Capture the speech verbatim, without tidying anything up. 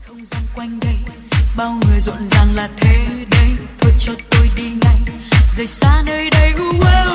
không gian quanh đây bao người rộn ràng là thế đây, thôi cho tôi đi ngay rời xa nơi đây. Uh, uh.